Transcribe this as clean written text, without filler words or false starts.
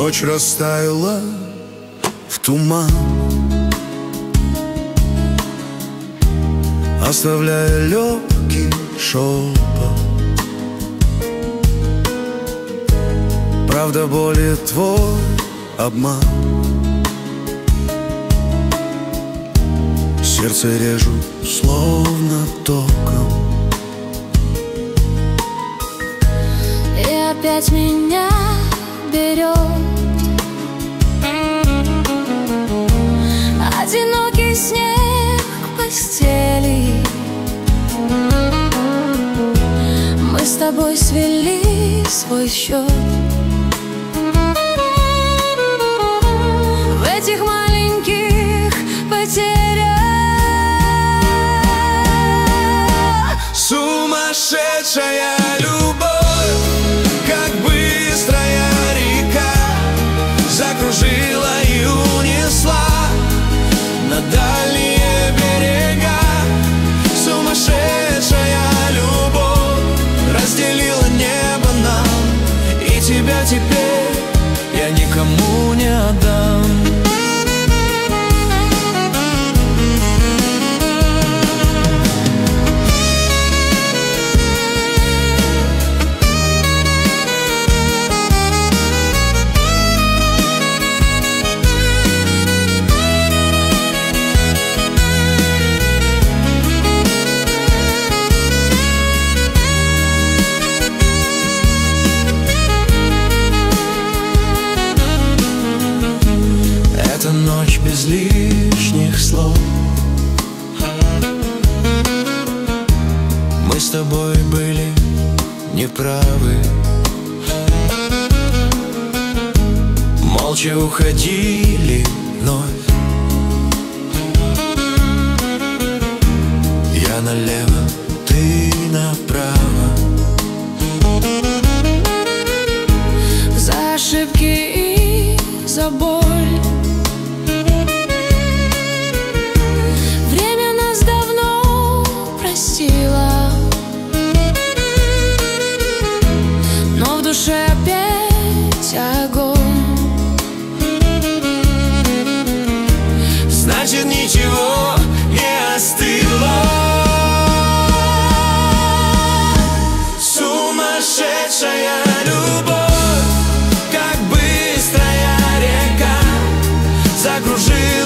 Ночь растаяла в туман, оставляя легкий шепот. Правда, боли твой обман. Сердце режут словно током, и опять меня берет одинокий снег постели. Мы с тобой свели свой счет в этих маленьких потерях. Сумасшедшая любовь, как быстрая река, закружила и унесла на дальние берега. Сумасшедшая любовь разделила небо нам, и тебя теперь я никому не отдам. Эта ночь без лишних слов. Мы с тобой были неправы, молча уходили вновь. Я налево, ты направо. За ошибки и за боль время нас давно простило, но в душе опять огонь. Значит, ничего не остыло. Сумасшедшая любовь, как быстрая река, закружила